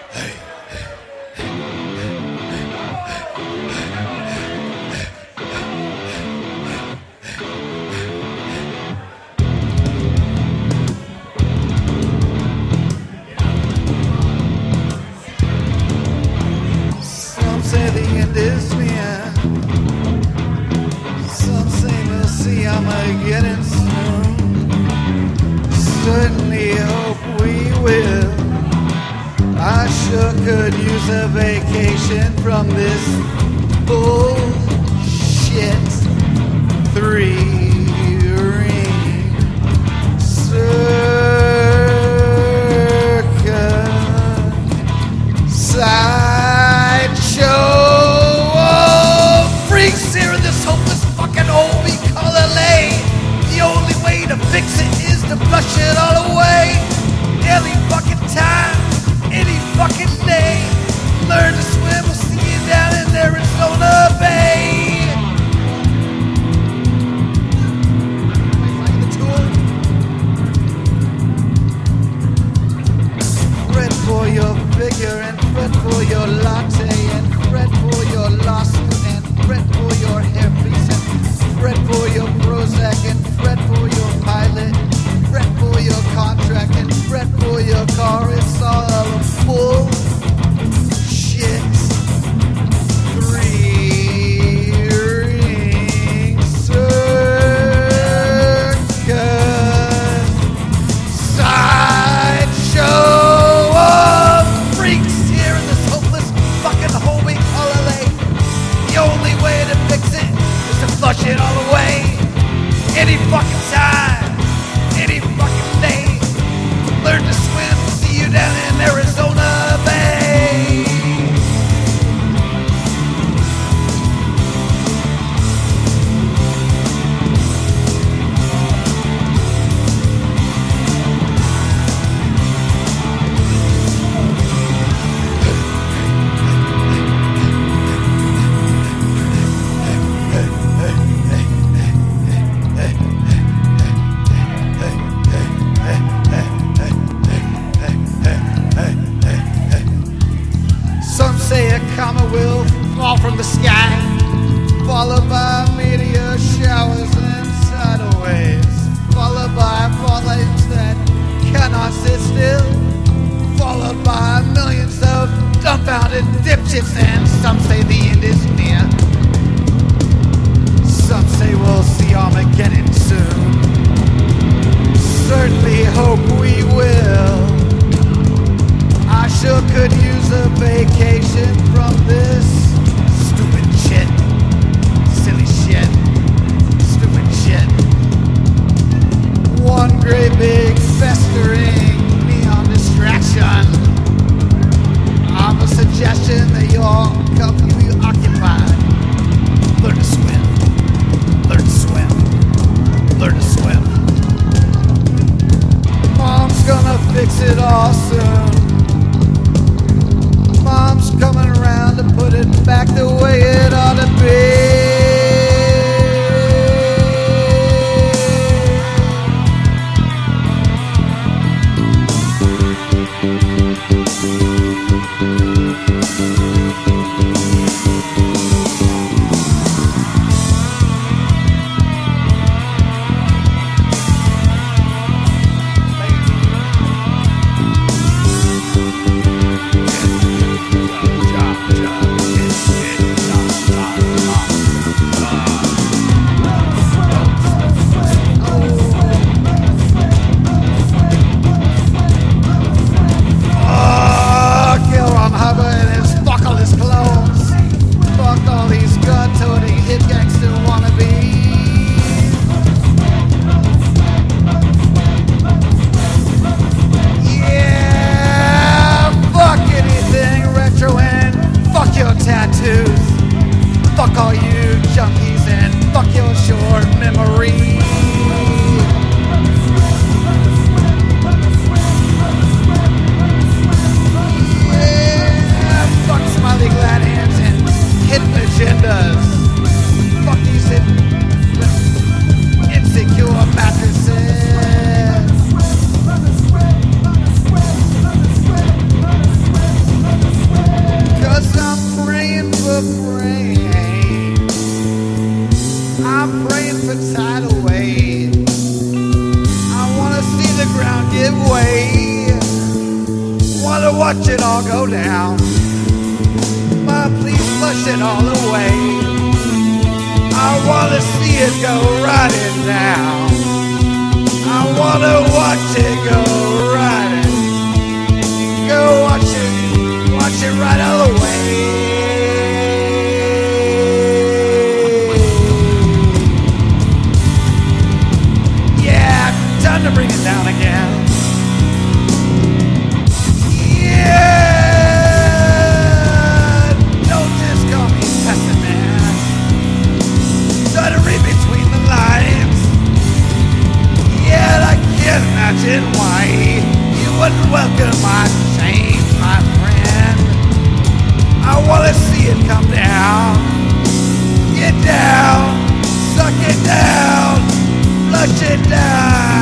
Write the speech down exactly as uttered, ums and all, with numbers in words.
Some say the end is near. Some say we'll see Armageddon soon. Certainly hope we will. I sure could use a vacation from this bullshit three-ring circus sideshow of freaks here in this hopeless fucking hole we call L A. The only way to fix it is to flush it all away. Every fucking time, any fucking day. Learn to swim, we'll see you down in Arizona Bay. Fret for your figure and fret for your latte and fret for your lawsuit and fret for your hairpiece and fret for your Prozac and fret for your pilot, fret for your contract and fret for your car. It's all a bullshit three-ring circus sideshow of freaks here in this hopeless fucking hole we call L A. The only way to fix it is to flush it all away. Any fucking time, any fucking day. Learn to swim, see you down in Arizona Bay. Some say a comet will fall from the sky, followed by meteor showers and tidal waves, followed by fallouts that cannot sit still, followed by millions of dumbfounded dipshits. And some say the end is near. Some say we'll see Armageddon soon. Certainly hope we will. I sure could use a vacation from this stupid shit, silly shit, stupid shit. One great big festering neon distraction of a suggestion that your company be occupied. Learn to swim, learn to swim, learn to swim. Mom's gonna fix it all soon. Mom's coming around to put it back the way it ought to be. wanna watch it all go down. Mom, please flush it all away. I wanna see it go riding down. I wanna watch it go riding. Go watch it, watch it right all the way. Yeah, time to bring it down again. Yeah, don't just call me pessimist. Try to read between the lines. Yet I can't imagine why you wouldn't welcome my change, my friend. I wanna see it come down. Get down, suck it down, flush it down.